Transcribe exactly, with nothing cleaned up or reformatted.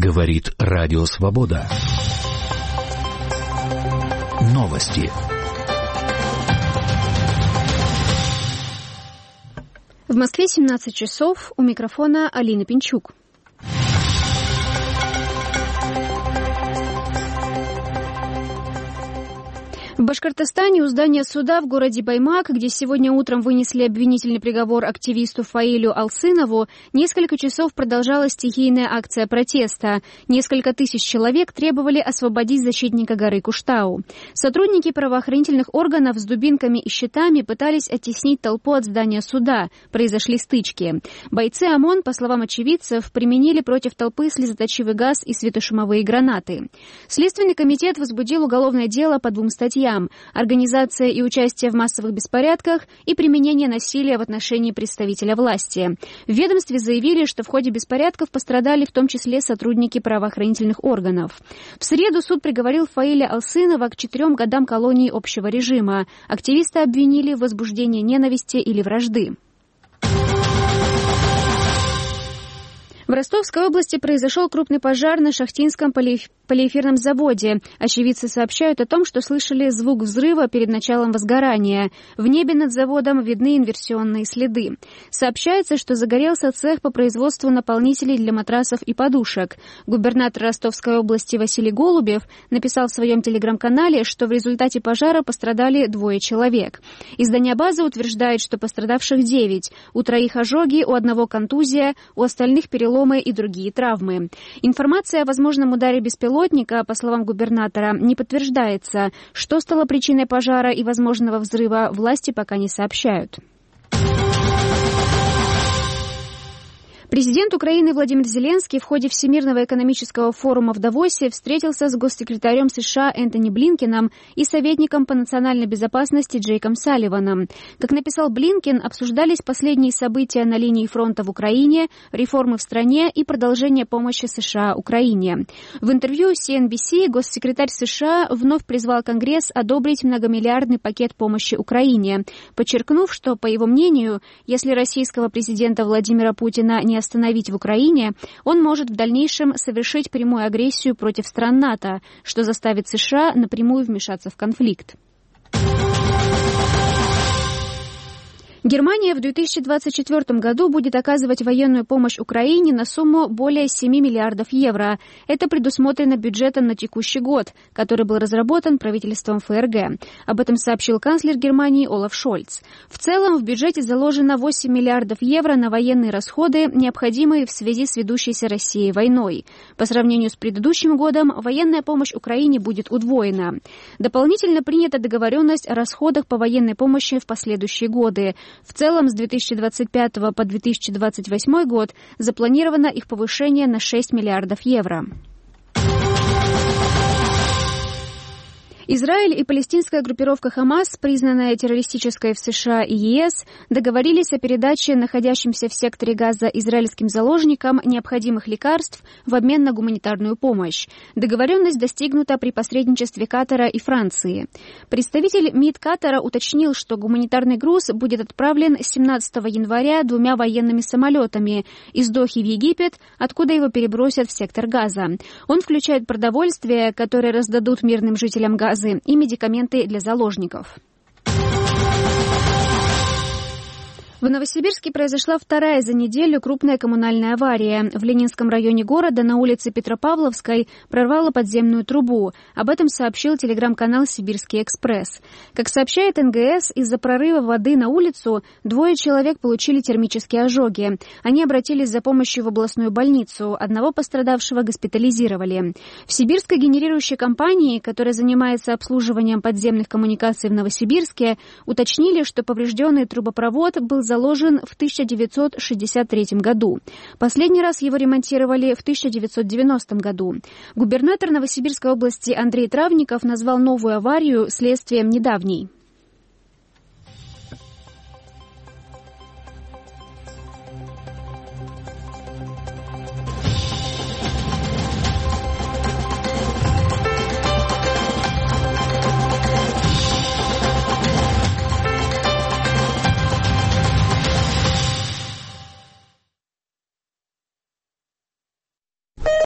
Говорит Радио Свобода. Новости. В Москве семнадцать часов. У микрофона Алина Пинчук. В Башкортостане у здания суда в городе Баймак, где сегодня утром вынесли обвинительный приговор активисту Фаилю Алсынову, несколько часов продолжалась стихийная акция протеста. Несколько тысяч человек требовали освободить защитника горы Куштау. Сотрудники правоохранительных органов с дубинками и щитами пытались оттеснить толпу от здания суда. Произошли стычки. Бойцы ОМОН, по словам очевидцев, применили против толпы слезоточивый газ и светошумовые гранаты. Следственный комитет возбудил уголовное дело по двум статьям: организация и участие в массовых беспорядках и применение насилия в отношении представителя власти. В ведомстве заявили, что в ходе беспорядков пострадали в том числе сотрудники правоохранительных органов. В среду суд приговорил Фаиля Алсынова к четырем годам колонии общего режима. Активиста обвинили в возбуждении ненависти или вражды. В Ростовской области произошел крупный пожар на Шахтинском полиэфирном полиэфирном заводе. Очевидцы сообщают о том, что слышали звук взрыва перед началом возгорания. В небе над заводом видны инверсионные следы. Сообщается, что загорелся цех по производству наполнителей для матрасов и подушек. Губернатор Ростовской области Василий Голубев написал в своем телеграм-канале, что в результате пожара пострадали двое человек. Издание «База» утверждает, что пострадавших девять. У троих ожоги, у одного контузия, у остальных переломы и другие травмы. Информация о возможном ударе беспилотника, по словам губернатора, не подтверждается. Что стало причиной пожара и возможного взрыва, власти пока не сообщают. Президент Украины Владимир Зеленский в ходе Всемирного экономического форума в Давосе встретился с госсекретарем США Энтони Блинкеном и советником по национальной безопасности Джейком Салливаном. Как написал Блинкен, обсуждались последние события на линии фронта в Украине, реформы в стране и продолжение помощи США Украине. В интервью си эн би си госсекретарь США вновь призвал Конгресс одобрить многомиллиардный пакет помощи Украине, подчеркнув, что, по его мнению, если российского президента Владимира Путина не остановить в Украине, он может в дальнейшем совершить прямую агрессию против стран НАТО, что заставит США напрямую вмешаться в конфликт. Германия в две тысячи двадцать четвёртом году будет оказывать военную помощь Украине на сумму более семи миллиардов евро. Это предусмотрено бюджетом на текущий год, который был разработан правительством эф эр гэ. Об этом сообщил канцлер Германии Олаф Шольц. В целом в бюджете заложено восемь миллиардов евро на военные расходы, необходимые в связи с ведущейся Россией войной. По сравнению с предыдущим годом военная помощь Украине будет удвоена. Дополнительно принята договоренность о расходах по военной помощи в последующие годы. В целом, с две тысячи двадцать пятого по две тысячи двадцать восьмой год запланировано их повышение на шесть миллиардов евро. Израиль и палестинская группировка «Хамас», признанная террористической в США и е эс, договорились о передаче находящимся в секторе Газа израильским заложникам необходимых лекарств в обмен на гуманитарную помощь. Договоренность достигнута при посредничестве Катара и Франции. Представитель МИД Катара уточнил, что гуманитарный груз будет отправлен семнадцатого января двумя военными самолетами из Дохи в Египет, откуда его перебросят в сектор Газа. Он включает продовольствие, которое раздадут мирным жителям Газа, и медикаменты для заложников. В Новосибирске произошла вторая за неделю крупная коммунальная авария. В Ленинском районе города на улице Петропавловской прорвало подземную трубу. Об этом сообщил телеграм-канал «Сибирский экспресс». Как сообщает эн гэ эс, из-за прорыва воды на улицу двое человек получили термические ожоги. Они обратились за помощью в областную больницу. Одного пострадавшего госпитализировали. В сибирской генерирующей компании, которая занимается обслуживанием подземных коммуникаций в Новосибирске, уточнили, что поврежденный трубопровод был заложен в тысяча девятьсот шестьдесят третьем году. Последний раз его ремонтировали в тысяча девятьсот девяностом году. Губернатор Новосибирской области Андрей Травников назвал новую аварию следствием недавней.